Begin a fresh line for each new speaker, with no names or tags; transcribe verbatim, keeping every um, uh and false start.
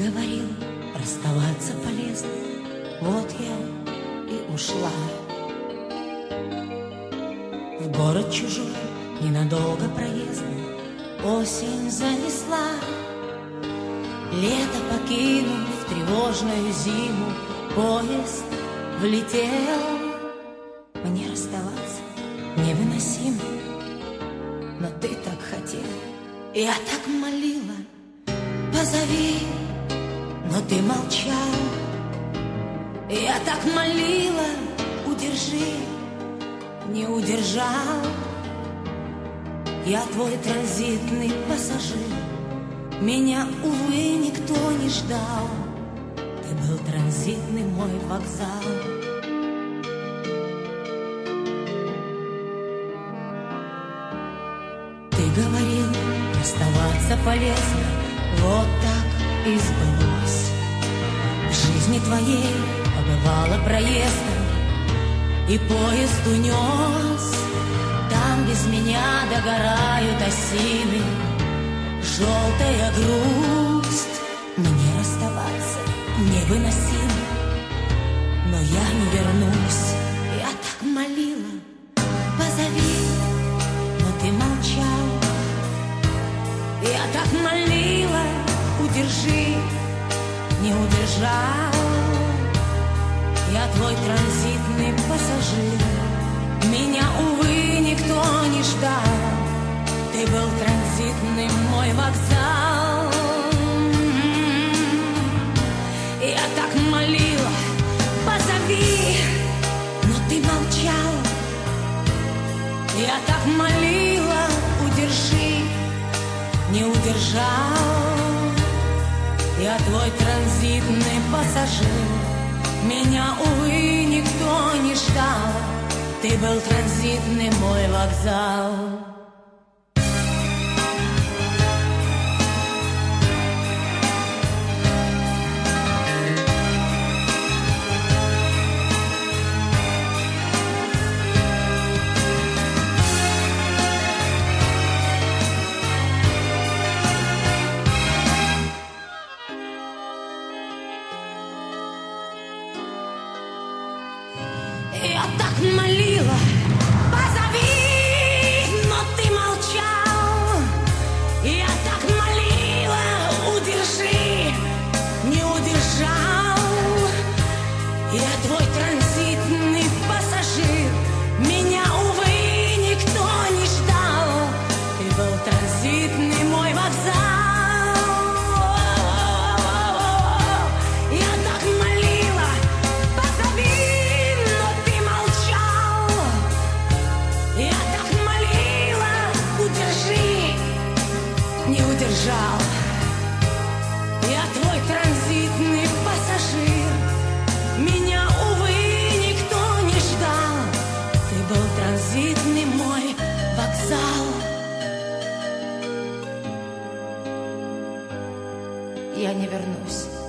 говорил, расставаться полезно, вот я и ушла. В город чужой, ненадолго проездом, осень занесла. Лето покинув тревожную зиму, поезд влетел. Мне расставаться невыносимо, но ты так хотел. Я так молила, позови, но ты молчал. Я так молила, удержи, не удержал. Я твой транзитный пассажир, меня, увы, никто не ждал. Ты был транзитный мой вокзал. Ты говорил, расставаться полезно, вот так и сбылось. В жизни твоей побывала проездом, и поезд унес. Там без меня догорают осины, желтая грусть. Мне расставаться невыносимо, но я не вернусь. Я так молила, позови, но ты молчал. Я так молила, удержи, не удержал. Я твой транзитный пассажир, меня, увы, никто не ждал. Ты был транзитный мой вокзал. Я так молила, позови, но ты молчал. Я так молила, удержи, не удержал. Я твой транзитный пассажир, меня, увы, никто не ждал. Ты был транзитный мой вокзал. Я так молила, позови, но ты молчал. Я так молила, удержи, не удержал. Я твой транзитный пассажир, меня, увы, никто не ждал. Ты был транзитный мой вокзал. Не удержал. Я твой транзитный пассажир, меня, увы, никто не ждал. Ты был транзитный мой вокзал. Я не вернусь.